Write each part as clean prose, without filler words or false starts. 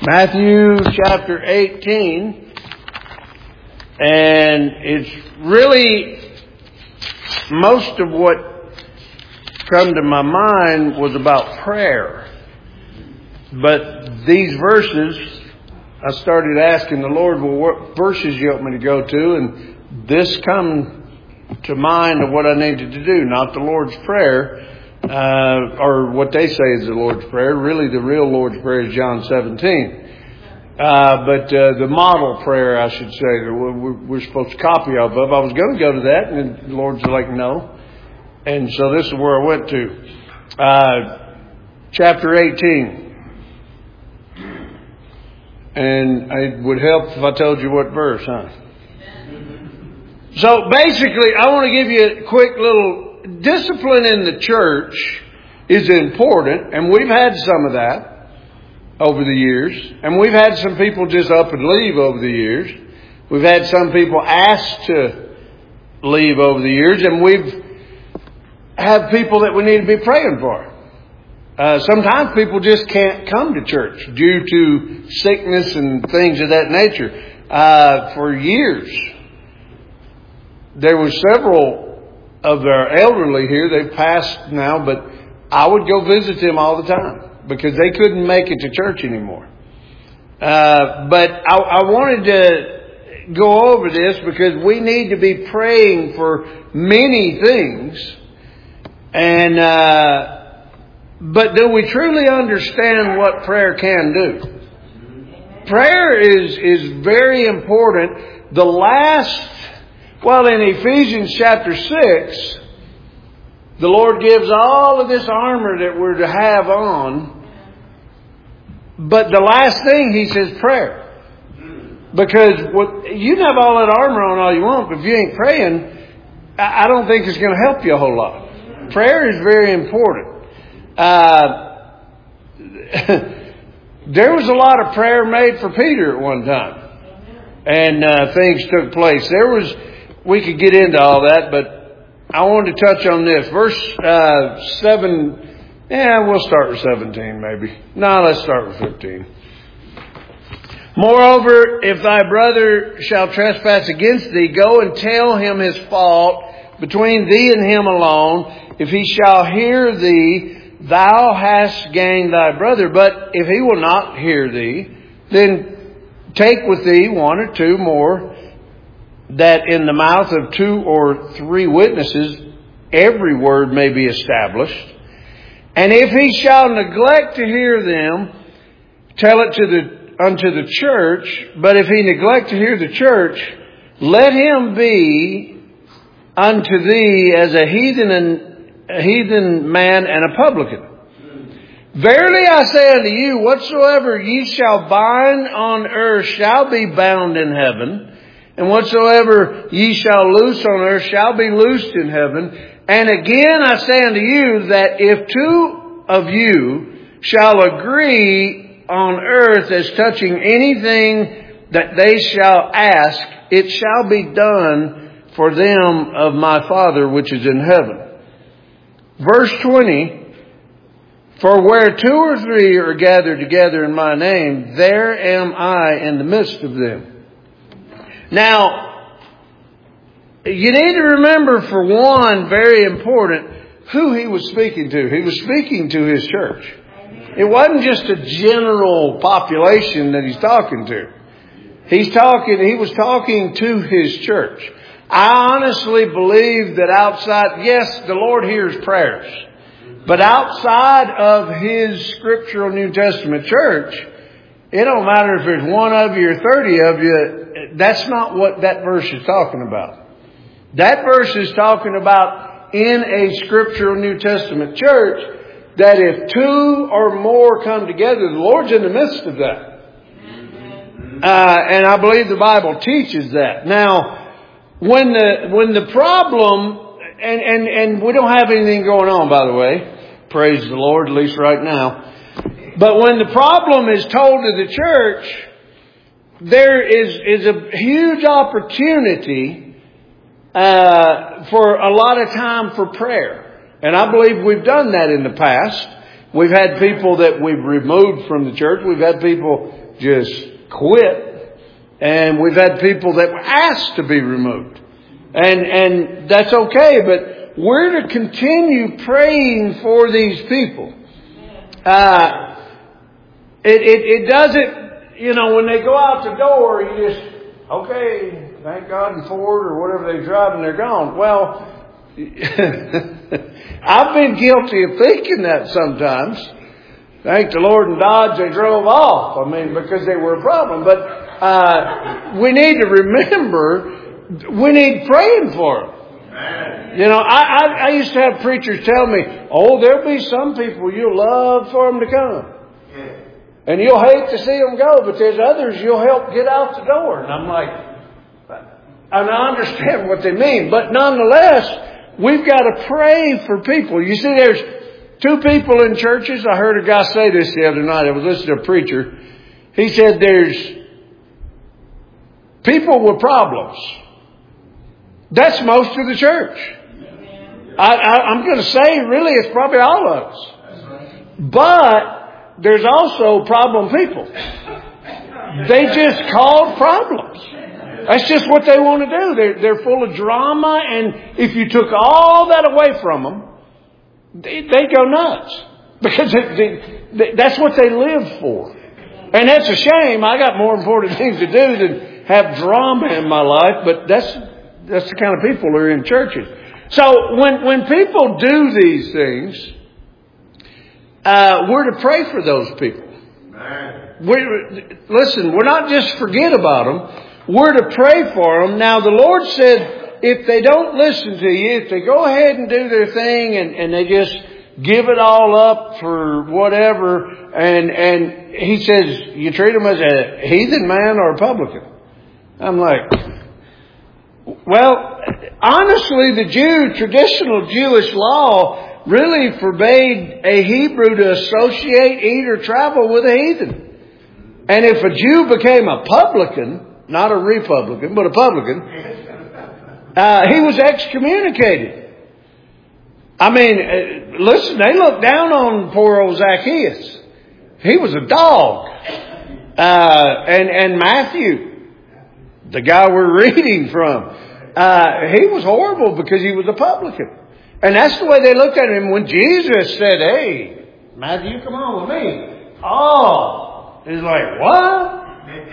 Matthew chapter 18, and it's really most of what come to my mind was about prayer. But these verses, I started asking the Lord, well, what verses you want me to go to? And this come to mind of what I needed to do, not the Lord's Prayer. Or what they say is the Lord's Prayer. Really, the real Lord's Prayer is John 17. But the model prayer, I should say, that we're supposed to copy off of. I was going to go to that, and the Lord's like, no. And so this is where I went to. Chapter 18. And it would help if I told you what verse, huh? So basically, I want to give you a quick little... Discipline in the church is important, and we've had some of that over the years. And we've had some people just up and leave over the years. We've had some people asked to leave over the years, and we've had people that we need to be praying for. Sometimes people just can't come to church due to sickness and things of that nature. For years, there were several of our elderly here. They've passed now, but I would go visit them all the time because they couldn't make it to church anymore. But I wanted to go over this because we need to be praying for many things. And but do we truly understand what prayer can do? Prayer is very important. In Ephesians chapter 6, the Lord gives all of this armor that we're to have on. But the last thing He says, prayer. Because you can have all that armor on all you want, but if you ain't praying, I don't think it's going to help you a whole lot. Prayer is very important. There was a lot of prayer made for Peter at one time. And things took place. We could get into all that, but I wanted to touch on this. Verse 7, we'll start with 17 maybe. No, let's start with 15. Moreover, if thy brother shall trespass against thee, go and tell him his fault between thee and him alone. If he shall hear thee, thou hast gained thy brother. But if he will not hear thee, then take with thee one or two more, that in the mouth of 2 or 3 witnesses every word may be established. And if he shall neglect to hear them, tell it unto the church. But if he neglect to hear the church, let him be unto thee as a heathen man and a publican. Verily I say unto you, whatsoever ye shall bind on earth shall be bound in heaven, and whatsoever ye shall loose on earth shall be loosed in heaven. And again I say unto you, that if 2 of you shall agree on earth as touching anything that they shall ask, it shall be done for them of my Father which is in heaven. Verse 20, for where 2 or 3 are gathered together in my name, there am I in the midst of them. Now, you need to remember, for one, very important, who he was speaking to. He was speaking to his church. It wasn't just a general population that he's talking to. He was talking to his church. I honestly believe that outside, yes, the Lord hears prayers. But outside of His scriptural New Testament church, it don't matter if there's 1 of you or 30 of you. That's not what that verse is talking about. That verse is talking about in a scriptural New Testament church, that if 2 or more come together, the Lord's in the midst of that. And I believe the Bible teaches that. Now, when the problem, and we don't have anything going on, by the way, praise the Lord, at least right now. But when the problem is told to the church, there is a huge opportunity for a lot of time for prayer. And I believe we've done that in the past. We've had people that we've removed from the church. We've had people just quit. And we've had people that were asked to be removed. And that's okay, but we're to continue praying for these people. It doesn't, when they go out the door, you just, okay, thank God and Ford or whatever they drive and they're gone. Well, I've been guilty of thinking that sometimes. Thank the Lord and Dodge they drove off. Because they were a problem. But we need to remember, we need praying for them. I used to have preachers tell me, there'll be some people you'll love for them to come. And you'll hate to see them go, but there's others you'll help get out the door. And I'm like, and I understand what they mean. But nonetheless, we've got to pray for people. You see, there's two people in churches. I heard a guy say this the other night. I was listening to a preacher. He said there's people with problems. That's most of the church. I'm going to say, really, it's probably all of us. But there's also problem people. They just cause problems. That's just what they want to do. They're full of drama, and if you took all that away from them, they go nuts. Because that's what they live for. And that's a shame. I got more important things to do than have drama in my life, but that's the kind of people who are in churches. So when people do these things, we're to pray for those people. We're not just forget about them. We're to pray for them. Now, the Lord said, if they don't listen to you, if they go ahead and do their thing and they just give it all up for whatever, and He says, you treat them as a heathen man or a publican. I'm like, well, honestly, the traditional Jewish law really forbade a Hebrew to associate, eat, or travel with a heathen. And if a Jew became a publican, not a republican, but a publican, he was excommunicated. Listen, they looked down on poor old Zacchaeus. He was a dog. And Matthew, the guy we're reading from, he was horrible because he was a publican. And that's the way they looked at him. When Jesus said, hey, Matthew, come on with me. He's like, what?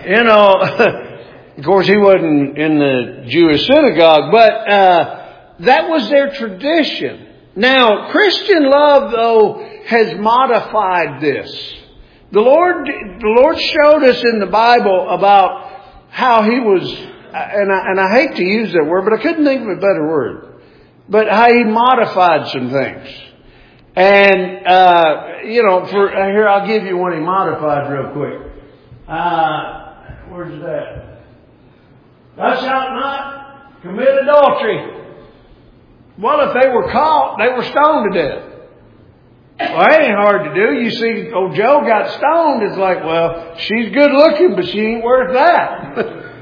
Of course, he wasn't in the Jewish synagogue, but that was their tradition. Now, Christian love, though, has modified this. The Lord showed us in the Bible about how He was, and I hate to use that word, but I couldn't think of a better word. But how He modified some things. And, here, I'll give you one He modified real quick. Where's that? Thou shalt not commit adultery. Well, if they were caught, they were stoned to death. Well, that ain't hard to do. You see, old Joe got stoned. It's like, well, she's good looking, but she ain't worth that.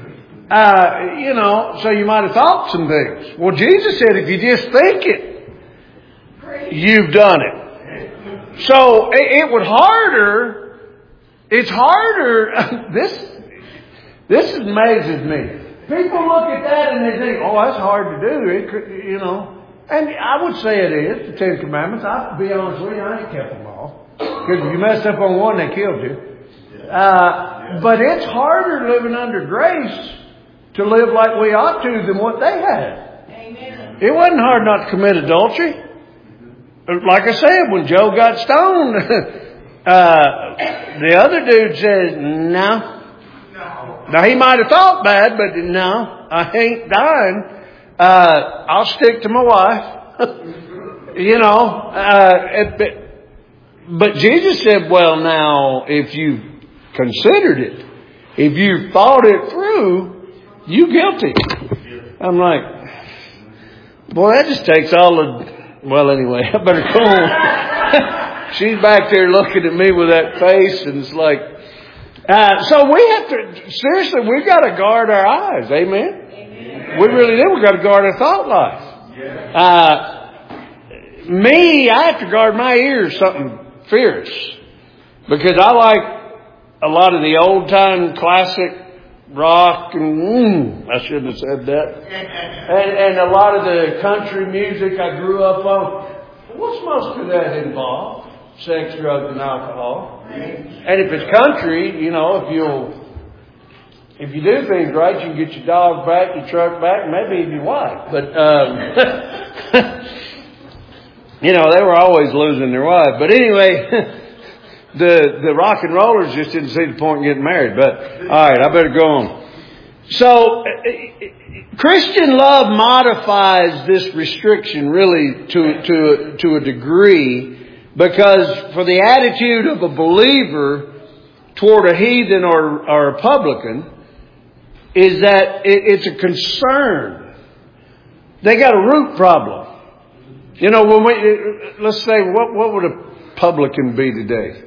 So you might have thought some things. Well, Jesus said, if you just think it, you've done it. So it was harder. It's harder. This amazes me. People look at that and they think, that's hard to do. And I would say it is, the Ten Commandments. I'll be honest with you, I ain't kept them all. Because if you messed up on one, they killed you. But it's harder living under grace to live like we ought to than what they had. Amen. It wasn't hard not to commit adultery. Like I said, when Joe got stoned, the other dude says, no. Now, he might have thought bad, but no, I ain't dying. I'll stick to my wife. But Jesus said, well, now, if you considered it, if you thought it through, you guilty. I'm like, boy, that just takes all the... Well, anyway, I better go on. She's back there looking at me with that face, and it's like... so we have to... Seriously, we've got to guard our eyes. Amen? We really do. We've got to guard our thought life. I have to guard my ears something fierce. Because I like a lot of the old time classic rock and I shouldn't have said that. And a lot of the country music I grew up on. What's most of that involve? Sex, drugs, and alcohol. And if it's country, you know, if you do things right, you can get your dog back, your truck back, maybe even your wife. But you know, they were always losing their wife. But anyway. The rock and rollers just didn't see the point in getting married. But, alright, I better go on. So, Christian love modifies this restriction really to a degree, because for the attitude of a believer toward a heathen or a publican is that it's a concern. They got a root problem. You know, let's say, what would a publican be today?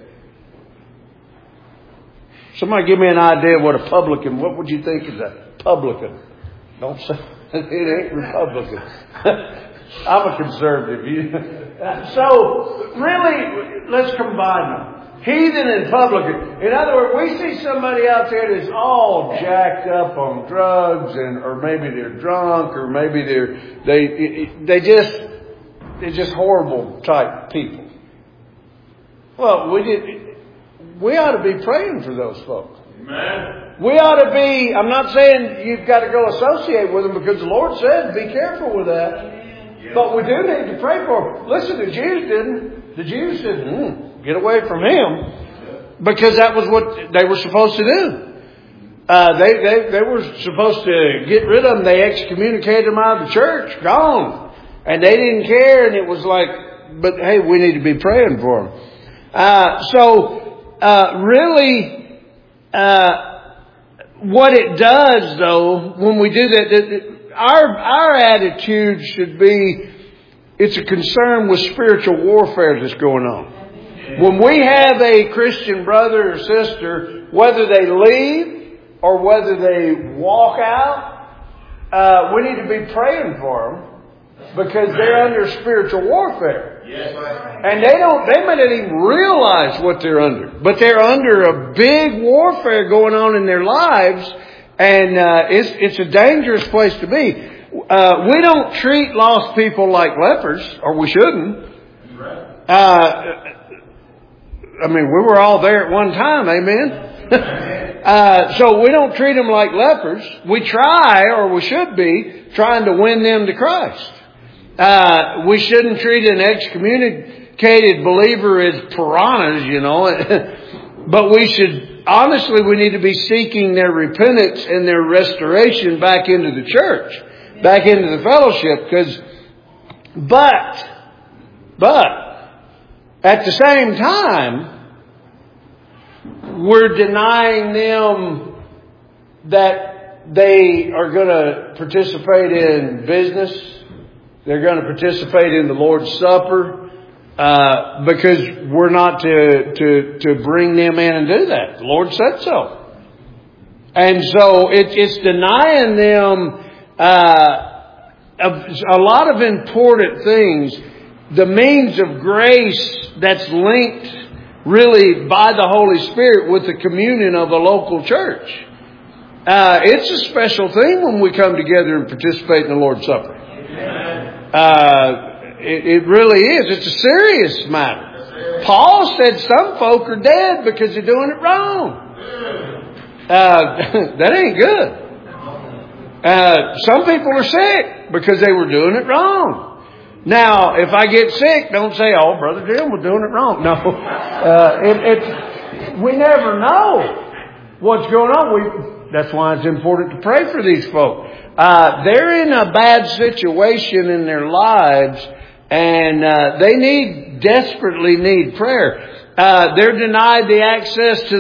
Somebody give me an idea what a publican, what would you think is a publican? Don't say, it ain't Republican. I'm a conservative. So, really, let's combine them. Heathen and publican. In other words, we see somebody out there that's all jacked up on drugs, or maybe they're drunk, or maybe they're just horrible type people. Well, we ought to be praying for those folks. Amen. We ought to be, I'm not saying you've got to go associate with them, because the Lord said be careful with that. Yes. But we do need to pray for them. Listen, the Jews didn't. The Jews said, get away from him, because that was what they were supposed to do. They were supposed to get rid of them. They excommunicated them out of the church. Gone. And they didn't care. And it was like, but hey, we need to be praying for them. Really, what it does, though, when we do that, our attitude should be, it's a concern with spiritual warfare that's going on. When we have a Christian brother or sister, whether they leave or whether they walk out, we need to be praying for them, because they're under spiritual warfare. Yes. And they may not even realize what they're under. But they're under a big warfare going on in their lives. And it's a dangerous place to be. We don't treat lost people like lepers, or we shouldn't. I mean, we were all there at one time, amen? So we don't treat them like lepers. We try, or we should be, trying to win them to Christ. We shouldn't treat an excommunicated believer as piranhas, you know. But we need to be seeking their repentance and their restoration back into the church, back into the fellowship. But, at the same time, we're denying them that they are going to participate in business. They're going to participate in the Lord's Supper, because we're not to bring them in and do that. The Lord said so. And so it's denying them a lot of important things. The means of grace that's linked really by the Holy Spirit with the communion of a local church. It's a special thing when we come together and participate in the Lord's Supper. It really is. It's a serious matter. Paul said some folk are dead because they're doing it wrong. That ain't good. Some people are sick because they were doing it wrong. Now, if I get sick, don't say, "Oh, Brother Jim was doing it wrong." No, we never know what's going on. That's why it's important to pray for these folk. They're in a bad situation in their lives, and they desperately need prayer. They're denied the access to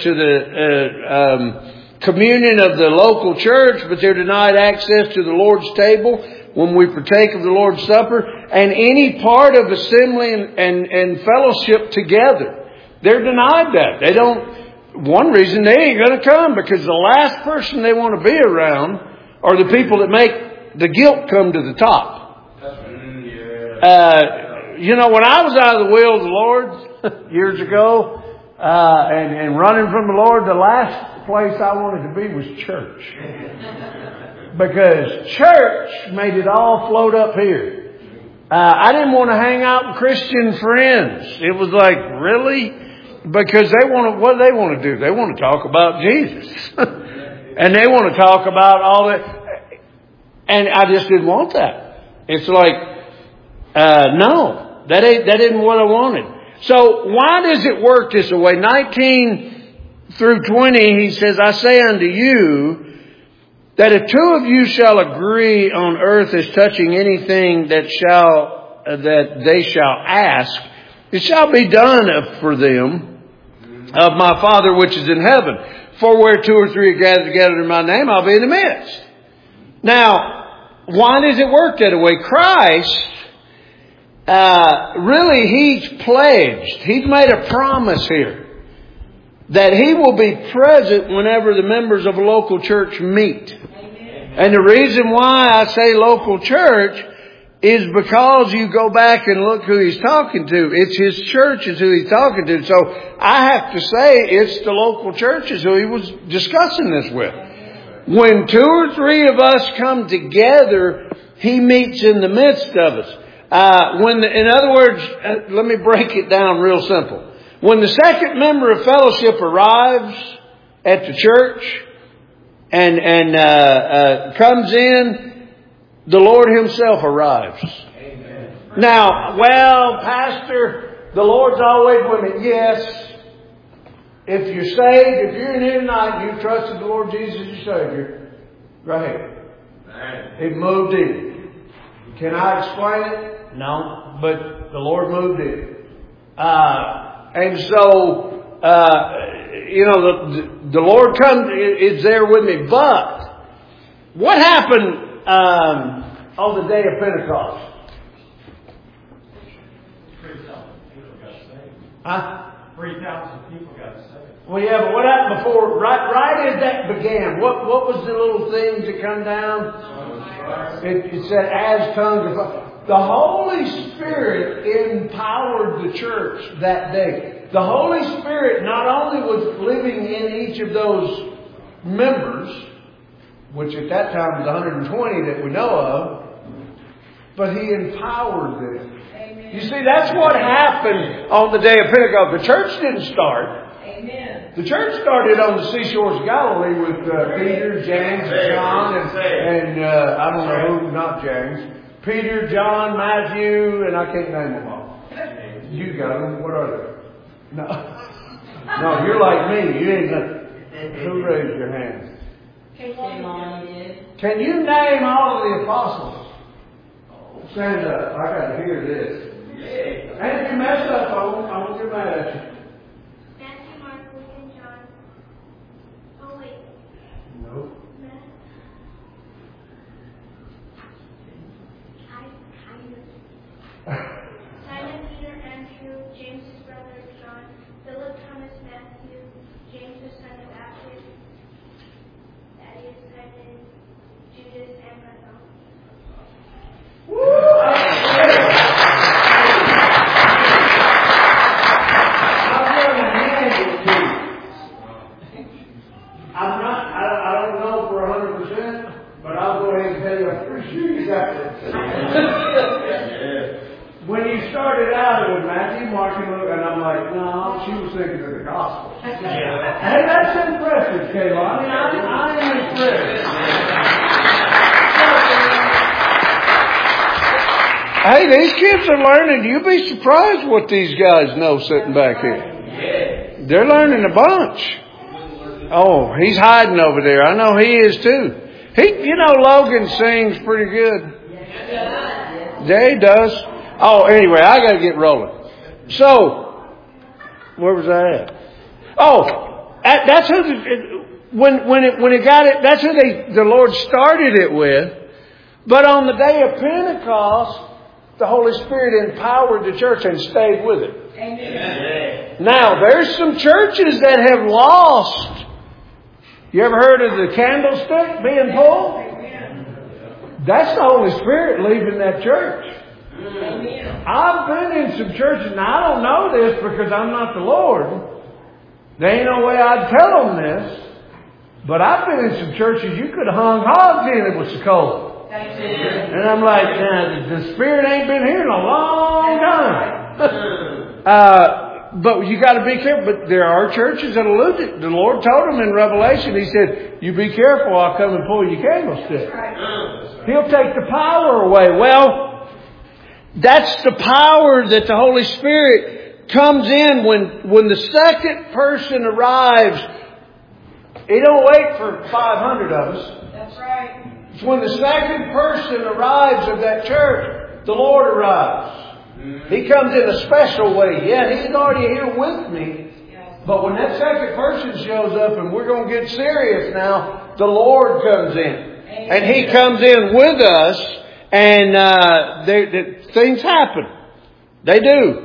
the communion of the local church, but they're denied access to the Lord's table when we partake of the Lord's Supper, and any part of assembly and fellowship together. They're denied that. They don't. One reason they ain't going to come, because the last person they want to be around are the people that make the guilt come to the top. You know, when I was out of the will of the Lord years ago, and running from the Lord, the last place I wanted to be was church. Because church made it all float up here. I didn't want to hang out with Christian friends. It was like, really? Because what do they want to do? They want to talk about Jesus. And they want to talk about all that. And I just didn't want that. It's like, no, that isn't what I wanted. So why does it work this way? 19 through 20, he says, I say unto you, that if two of you shall agree on earth as touching anything that they shall ask, it shall be done for them of my Father which is in heaven. For where two or three are gathered together in my name, I'll be in the midst. Now, why does it work that way? Christ, really, He's pledged. He's made a promise here that He will be present whenever the members of a local church meet. Amen. And the reason why I say local church is because you go back and look who He's talking to. It's His church is who He's talking to. So I have to say it's the local churches who He was discussing this with. When two or three of us come together, He meets in the midst of us. In other words, let me break it down real simple. When the second member of fellowship arrives at the church and comes in, the Lord Himself arrives. Amen. Now, well, Pastor, the Lord's always with me. Yes. If you're saved, if you're in here tonight and you trusted the Lord Jesus as your Savior, go ahead. It moved in. Can I explain it? No. But the Lord moved in. And so, the Lord is there with me. But what happened on the day of Pentecost? 3,000 people got saved. Huh? 3,000 people got saved. Well, yeah, but what happened before? Right as that began, what was the little things that come down? It said, as tongues of fire. The Holy Spirit empowered the church that day. The Holy Spirit not only was living in each of those members, which at that time was 120 that we know of, but He empowered them. Amen. You see, that's what happened on the day of Pentecost. The church didn't start. Amen. The church started on the seashores of Galilee with Peter, James, and John, and I don't know who, not James. Peter, John, Matthew, and I can't name them all. You got them. What are they? No, you're like me. You ain't nothing. Who raised your hand? Can you name all of the apostles? Stand up. I got to hear this. And if you mess up, I won't get mad at you. Matthew, Mark, Luke, and John. Oh, wait. No. Simon, Peter, Andrew, James' his brother John, Philip, Thomas, Matthew, James the son of Alphaeus, Thaddeus, Simon, Judas, and I don't know for 100%, but I'll go ahead and tell you, I'm pretty sure you got it. When you started out, it was Matthew, Mark, and Luke, and I'm like, no, she was thinking of the gospel. Hey, that's impressive, Kayla. I mean, I am impressed. Hey, these kids are learning. You'd be surprised what these guys know sitting back here. They're learning a bunch. Oh, he's hiding over there. I know he is too. Logan sings pretty good. Yeah, he does. Oh, anyway, I got to get rolling. So, where was I at? Oh, that's who when it got it. That's who the Lord started it with. But on the day of Pentecost, the Holy Spirit empowered the church and stayed with it. Amen. Now, there's some churches that have lost. You ever heard of the candlestick being full? That's the Holy Spirit leaving that church. Amen. I've been in some churches, and I don't know this because I'm not the Lord, There ain't no way I'd tell them this. But I've been in some churches you could have hung hogs in, it was so cold. And I'm like, the Spirit ain't been here in a long time. But you got to be careful. But there are churches that allude it. The Lord told them in Revelation, He said, you be careful, I'll come and pull your candlestick. He'll take the power away. Well, that's the power that the Holy Spirit comes in when the second person arrives. He don't wait for 500 of us. That's right. It's when the second person arrives of that church, the Lord arrives. He comes in a special way. Yeah, He's already here with me. But when that second person shows up and we're going to get serious now, the Lord comes in. And He comes in with us and things happen. They do.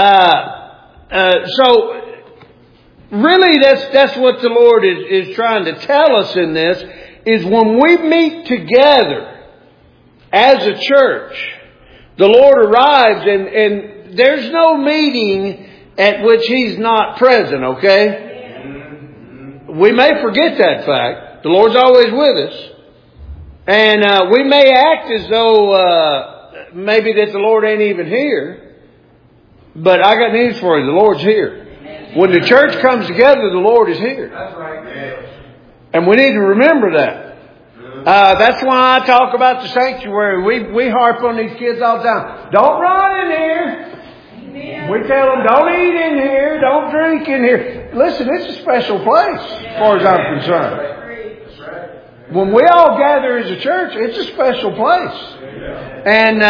So really that's what the Lord is trying to tell us in this, is when we meet together as a church, the Lord arrives and there's no meeting at which He's not present, okay? We may forget that fact. The Lord's always with us. And we may act as though maybe that the Lord ain't even here. But I got news for you. The Lord's here. When the church comes together, the Lord is here. That's right. And we need to remember that. That's why I talk about the sanctuary. We harp on these kids all the time. Don't run in here. We tell them, don't eat in here. Don't drink in here. Listen, it's a special place as far as I'm concerned. When we all gather as a church, it's a special place. And,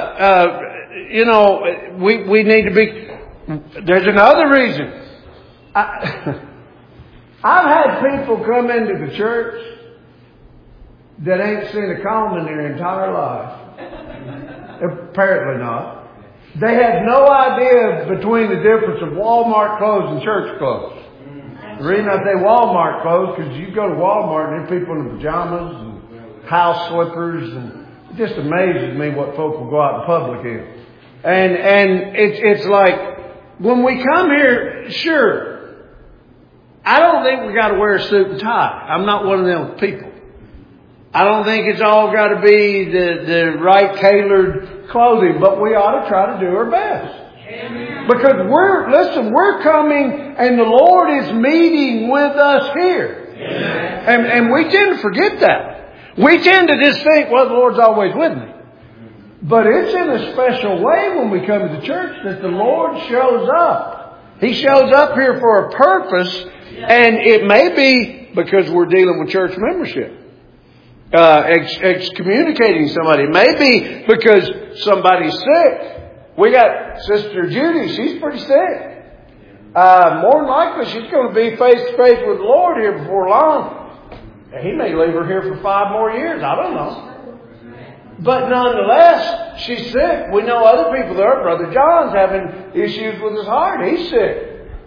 we need to be... There's another reason. I've had people come into the church that ain't seen a comb in their entire life. Apparently not. They have no idea between the difference of Walmart clothes and church clothes. The reason I say Walmart clothes, because you go to Walmart and there's people in pajamas and house slippers, and it just amazes me what folk will go out in public in. And it's like, when we come here, sure, I don't think we got to wear a suit and tie. I'm not one of them people. I don't think it's all got to be the right tailored clothing, but we ought to try to do our best. Because we're coming and the Lord is meeting with us here. And we tend to forget that. We tend to just think, well, the Lord's always with me. But it's in a special way when we come to the church that the Lord shows up. He shows up here for a purpose, and it may be because we're dealing with church membership. Excommunicating somebody. It may be because somebody's sick. We got Sister Judy. She's pretty sick. More than likely, she's going to be face to face with the Lord here before long. He may leave her here for 5 more years. I don't know. But nonetheless, she's sick. We know other people there. Brother John's having issues with his heart. He's sick.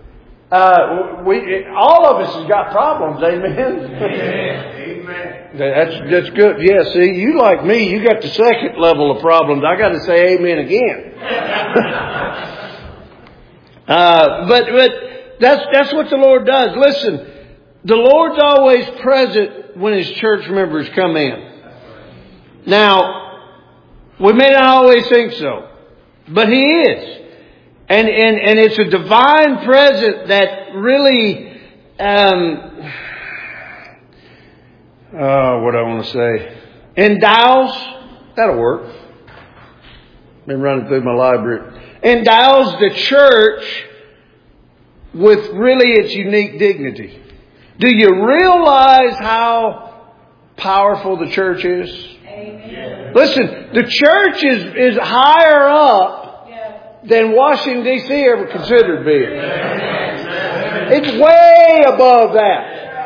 All of us has got problems. Amen. Amen. That's good. Yeah. See, you like me, you got the second level of problems. I got to say amen again. But that's what the Lord does. Listen, the Lord's always present when His church members come in. Now, we may not always think so, but He is. And it's a divine presence that really, what I want to say, endows, that'll work. Been running through my library. Endows the church with really its unique dignity. Do you realize how powerful the church is? Amen. Listen, the church is higher up than Washington, D.C. ever considered being. It's way above that.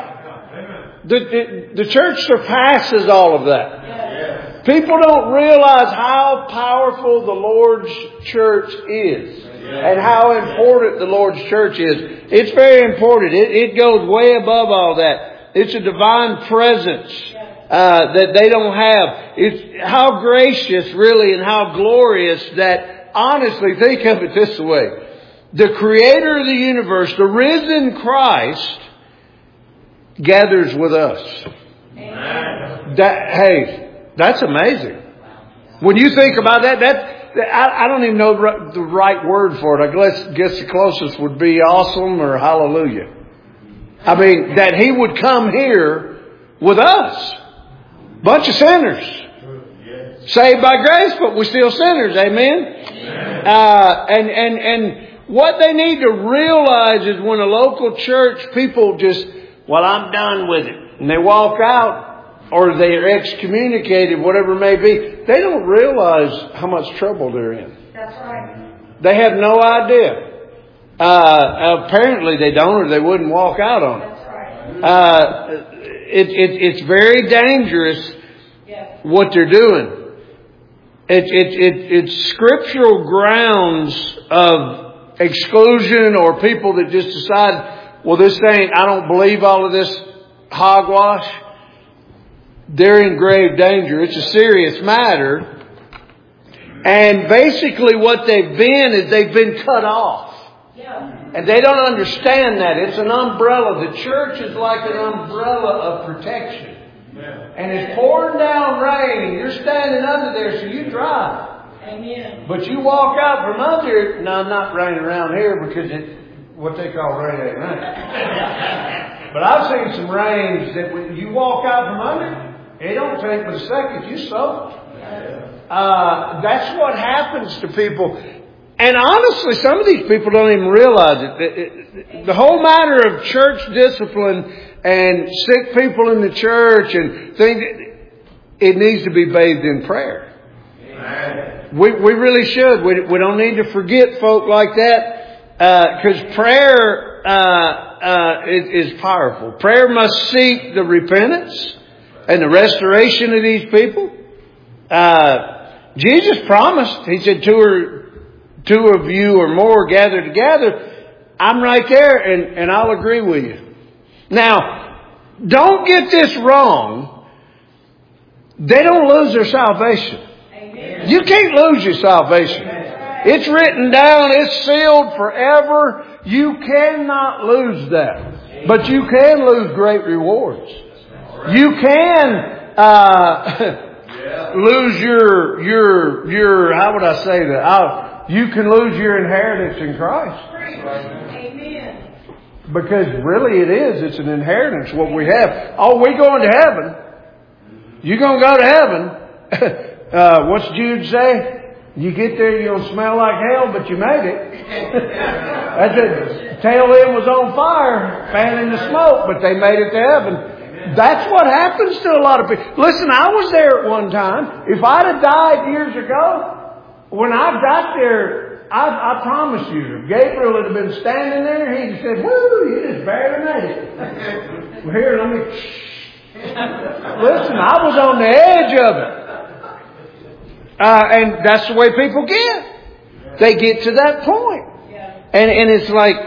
The church surpasses all of that. People don't realize how powerful the Lord's church is and how important the Lord's church is. It's very important. It goes way above all that. It's a divine presence that they don't have. It's how gracious, really, and how glorious that, honestly, think of it this way. the Creator of the universe, the risen Christ, gathers with us. That's amazing. When you think about that, I don't even know the right word for it. I guess the closest would be awesome or hallelujah. I mean, that He would come here with us. Bunch of sinners. Saved by grace, but we're still sinners. Amen? And what they need to realize is when a local church, people just, well, I'm done with it. And they walk out. Or they're excommunicated, whatever it may be. They don't realize how much trouble they're in. That's right. They have no idea. Apparently they don't, or they wouldn't walk out on it. That's right. It's very dangerous what they're doing. It's scriptural grounds of exclusion or people that just decide, well, this thing, I don't believe all of this hogwash. They're in grave danger. It's a serious matter. And basically what they've been is they've been cut off. And they don't understand that. It's an umbrella. The church is like an umbrella of protection. And it's pouring down rain and you're standing under there so you dry. Amen. But you walk out from under it. No, not raining around here because what they call rain ain't rain. But I've seen some rains that when you walk out from under it don't take but a second. You soak. That's what happens to people. And honestly, some of these people don't even realize it. The whole matter of church discipline and sick people in the church and things, it needs to be bathed in prayer. We really should. We don't need to forget folk like that because prayer is powerful. Prayer must seek the repentance and the restoration of these people. Jesus promised, He said, two of you or more gathered together. I'm right there and I'll agree with you. Now, don't get this wrong. They don't lose their salvation. Amen. You can't lose your salvation. It's written down. It's sealed forever. You cannot lose that. But you can lose great rewards. You can lose your how would I say that? You can lose your inheritance in Christ. Amen. Because really it is. It's an inheritance what we have. Oh, we going to heaven. You're going to go to heaven. What's Jude say? You get there, you're going to smell like hell, but you made it. That's it. Tail end was on fire, fanning the smoke, but they made it to heaven. That's what happens to a lot of people. Listen, I was there at one time. If I'd have died years ago, when I got there, I promise you, if Gabriel had been standing there, he'd have said, woo, you just barely made it. Well, here, let me... Listen, I was on the edge of it. And that's the way people get. They get to that point. And it's like,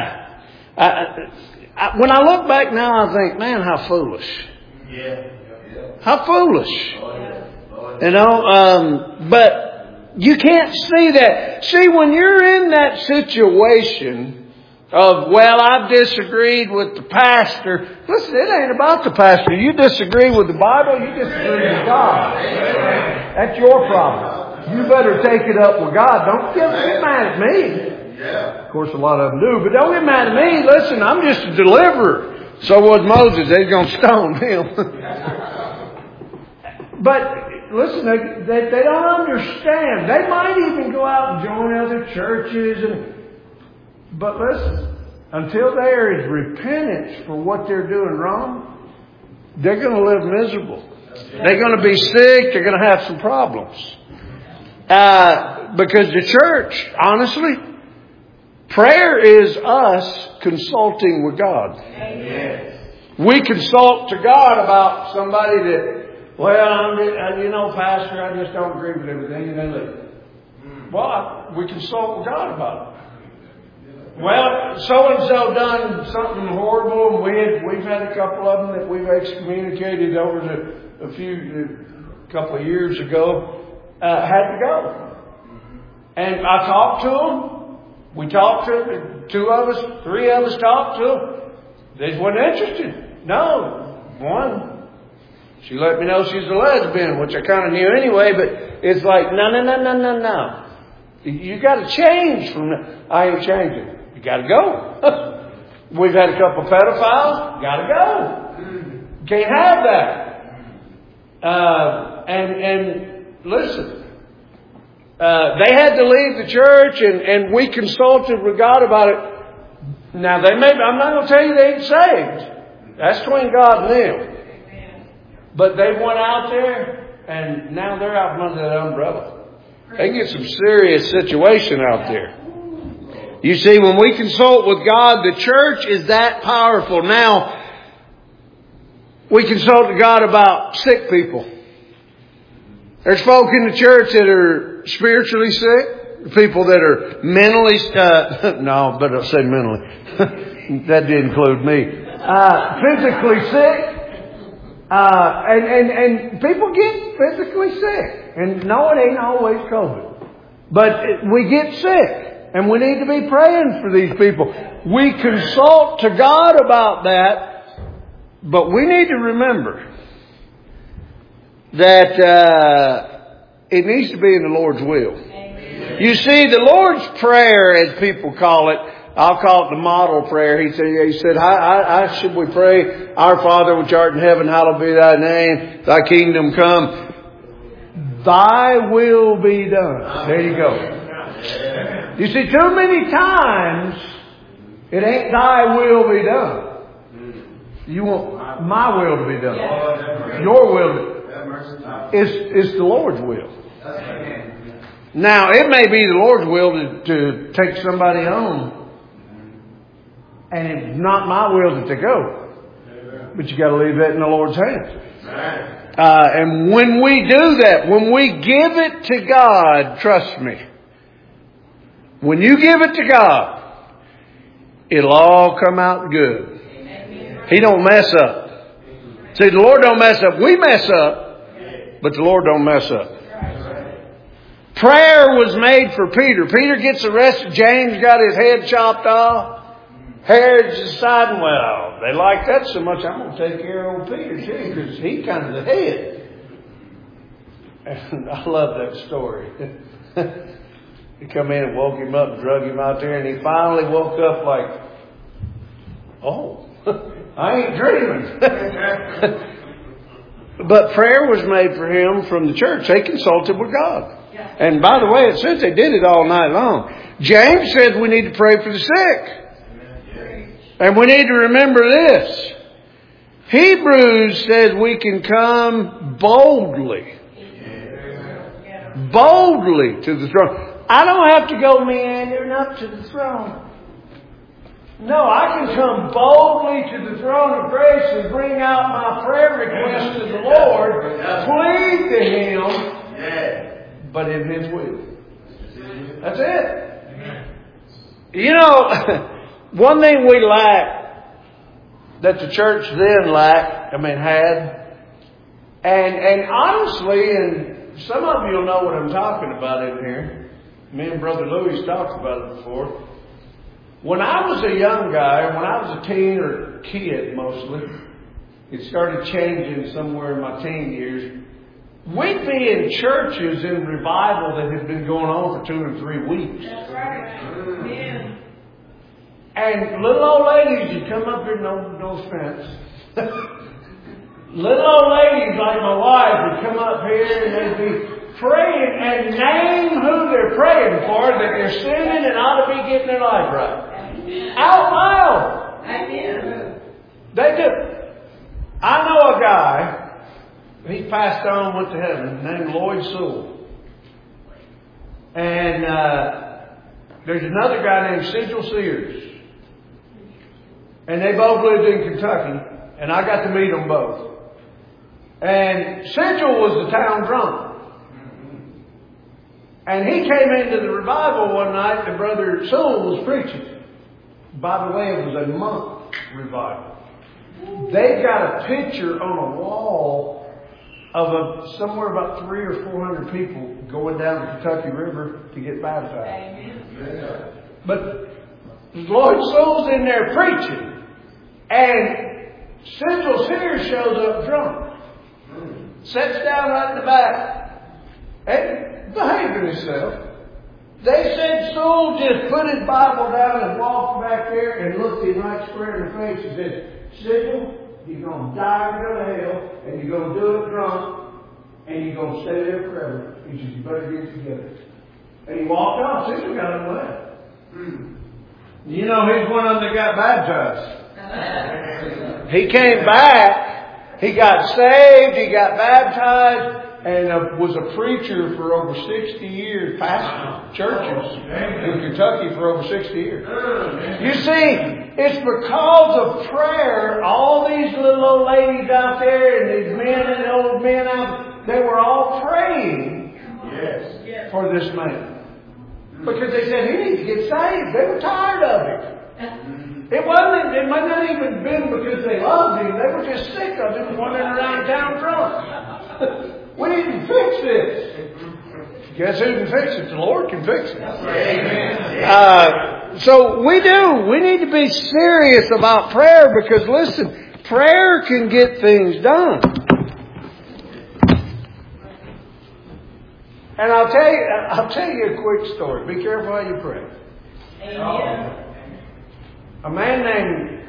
when I look back now, I think, man, how foolish. How foolish. You know, but you can't see that. See, when you're in that situation of, well, I've disagreed with the pastor. Listen, it ain't about the pastor. You disagree with the Bible, you disagree with God. That's your problem. You better take it up with God. Don't get mad at me. Of course, a lot of them do, but don't get mad at me. Listen, I'm just a deliverer. So was Moses. They're going to stone him. But listen, they don't understand. They might even go out and join other churches. But listen, until there is repentance for what they're doing wrong, they're going to live miserable. They're going to be sick. They're going to have some problems. Because the church, honestly, prayer is us consulting with God. Amen. We consult to God about somebody that, well, Pastor, I just don't agree with everything, and they leave. Well, we consult with God about it. Well, so-and-so done something horrible, and we've had a couple of them that we've excommunicated over a couple of years ago, had to go. And I talked to them, We talked to them, 2 of us, 3 of us talked to them. They just wasn't interested. No. One, she let me know she's a lesbian, which I kind of knew anyway, but it's like, no. You got to change from that. I ain't changing. You got to go. We've had a couple of pedophiles. Got to go. Can't have that. And listen, they had to leave the church, and we consulted with God about it. Now I'm not going to tell you they ain't saved. That's between God and them. But they went out there, and now they're out under that umbrella. They get some serious situation out there. You see, when we consult with God, the church is that powerful. Now, we consult with God about sick people. There's folk in the church that are spiritually sick. People that are mentally, no, but I said mentally. That did include me. Physically sick. And people get physically sick. And no, it ain't always COVID. But we get sick. And we need to be praying for these people. We consult to God about that. But we need to remember that it needs to be in the Lord's will. Amen. You see, the Lord's Prayer, as people call it, I'll call it the model prayer. He said, how should we pray? Our Father which art in heaven, hallowed be thy name. Thy kingdom come. Thy will be done. There you go. You see, too many times, it ain't thy will be done. You want my will to be done. Your will to be done. It's the Lord's will. Now, it may be the Lord's will to take somebody home. And it's not my will that they go. But you got to leave that in the Lord's hands. And when we do that, when we give it to God, trust me, when you give it to God, it'll all come out good. He don't mess up. See, the Lord don't mess up. We mess up, but the Lord don't mess up. Prayer was made for Peter. Peter gets arrested. James got his head chopped off. Herod's deciding, well, they like that so much, I'm going to take care of old Peter too, because he's kind of the head. And I love that story. He come in and woke him up and drug him out there, and he finally woke up like, oh, I ain't dreaming. But prayer was made for him from the church. They consulted with God. And by the way, it says they did it all night long. James said we need to pray for the sick. And we need to remember this. Hebrews says we can come boldly. Boldly to the throne. I don't have to go meandering up to the throne. No, I can come boldly to the throne of grace and bring out my prayer request to the Lord, plead to Him, but in His will. That's it. You know, one thing we lack, that the church then had, and honestly, and some of you will know what I'm talking about in here. Me and Brother Louis talked about it before. When I was a young guy, when I was a teen or kid mostly, it started changing somewhere in my teen years. We'd be in churches in revival that had been going on for 2 or 3 weeks. That's right. Yeah. And little old ladies would come up here, no offense. Little old ladies like my wife would come up here and they'd be praying and name who they're praying for, that they're sinning and ought to be getting their life right. Out loud. Amen. They do. I know a guy, he passed on, went to heaven, named Lloyd Sewell. And there's another guy named Central Sears. And they both lived in Kentucky. And I got to meet them both. And Central was the town drunk. And he came into the revival one night and Brother Sewell was preaching. By the way, it was a month revival. They got a picture on a wall of somewhere about 300 or 400 people going down the Kentucky River to get baptized. Amen. But Lloyd Soule's in there preaching, and Central Sears shows up drunk. Sits down right in the back and behaving himself. They said Soule just put his Bible down and walked back there and looked him right square in the face and said, Sigel, you're going to die and go to hell, and you're going to do it drunk, and you're going to stay there forever. He said, you better get it together. And he walked off. Sigel got him away. You know, he's one of them that got baptized. He came back, he got saved, he got baptized, and was a preacher for over 60 years, pastored churches in Kentucky for over 60 years. You see, it's because of prayer, all these little old ladies out there and these men and old men out, they were all praying for this man. Because they said, he needs to get saved. They were tired of it. It might not even been because they loved him. They were just sick of him wandering around town drunk. We need to fix this. Guess who can fix it? The Lord can fix it. So we do. We need to be serious about prayer because, listen, prayer can get things done. And I'll tell you a quick story. Be careful how you pray. Amen. A man named...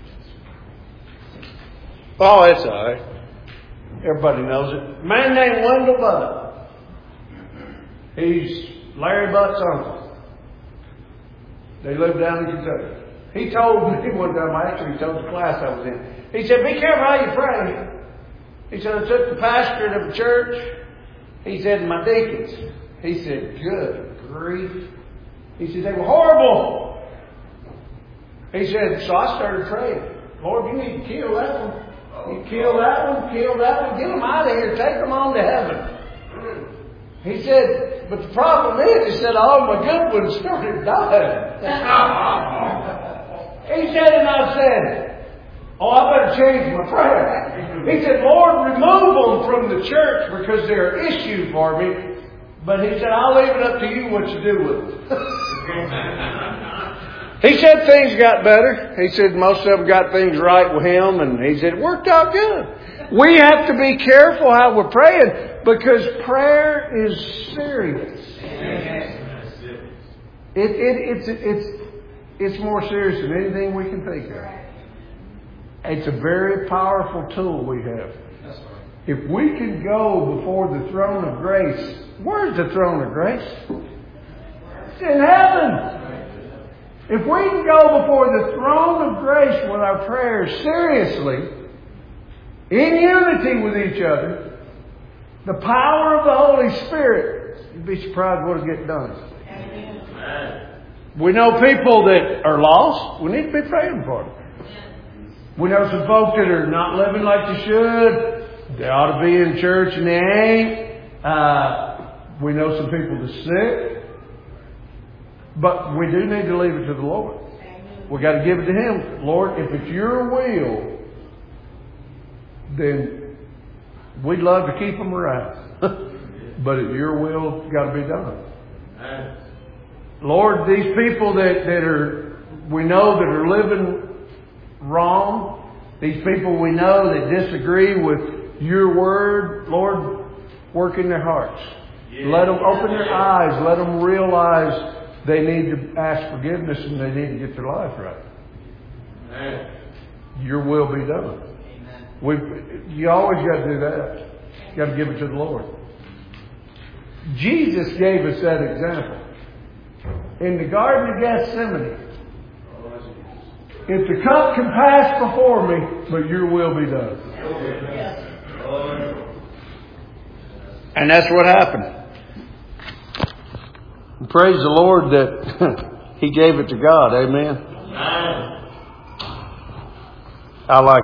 Oh, it's all right. Everybody knows it. A man named Wendell Butt. He's Larry Butt's uncle. They lived down in Kentucky. He told me one time, actually he told the class I was in. He said, be careful how you pray. He said, I took the pastorate of a church. He said, my deacons. He said, good grief. He said, they were horrible. He said, so I started praying. Lord, you need to kill that one. You kill that one, get them out of here, take them on to heaven. He said, but the problem is, he said, all my good ones started dying. He said, and I said, oh, I better change my prayer. He said, Lord, remove them from the church because they're an issue for me. But he said, I'll leave it up to you what you do with them. He said things got better. He said most of them got things right with him. And he said it worked out good. We have to be careful how we're praying because prayer is serious. It's more serious than anything we can think of. It's a very powerful tool we have. If we can go before the throne of grace, where's the throne of grace? It's in heaven. If we can go before the throne of grace with our prayers seriously, in unity with each other, the power of the Holy Spirit, you'd be surprised what will get done. Amen. We know people that are lost. We need to be praying for them. We know some folk that are not living like they should. They ought to be in church and they ain't. We know some people that's sick. But we do need to leave it to the Lord. We got to give it to Him. Lord, if it's your will, then we'd love to keep them around. But if your will, it's got to be done. Lord, these people we know that are living wrong, these people we know that disagree with your word, Lord, work in their hearts. Let them open their eyes. Let them realize they need to ask forgiveness and they need to get their life right. Amen. Your will be done. Amen. You always got to do that. You got to give it to the Lord. Jesus gave us that example. In the Garden of Gethsemane, if the cup can pass before me, but your will be done. And that's what happened. Praise the Lord that He gave it to God. Amen. I like